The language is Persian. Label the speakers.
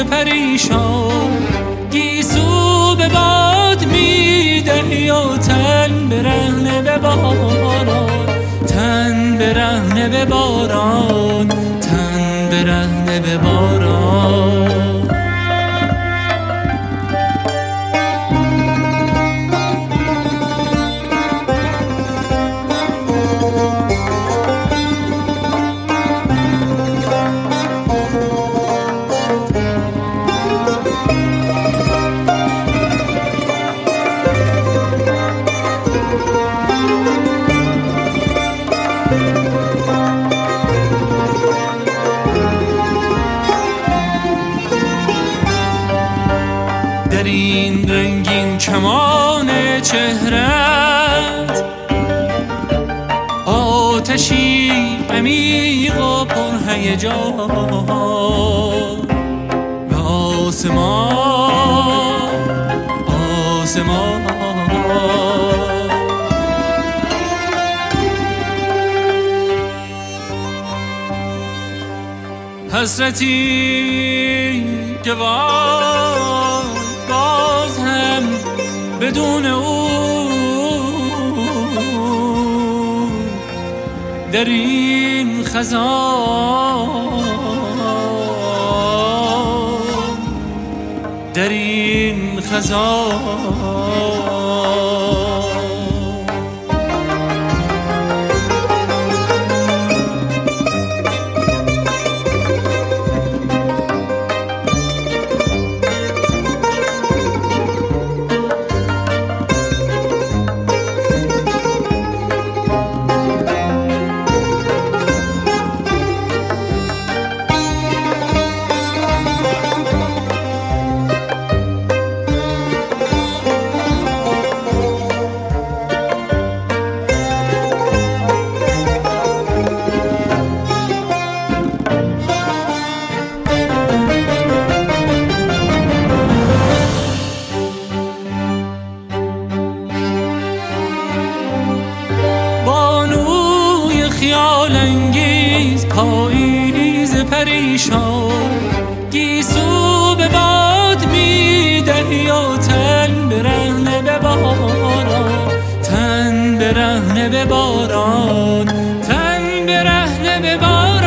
Speaker 1: پریشان، گیسو به باد میدهی و تن برهنه به باران، تن برهنه به باران، تن برهنه به باران. در این رنگین کمان چهرت آتشی عمیق و پرهیجان، به آسمان آسمان حسرتی که باز هم بدون او در این خزان، در این خزان. خیال انگیز پاییز پریشان، گیسو به باد میدهی و تن برهنه به باران، تن برهنه به باران، تن برهنه به باران.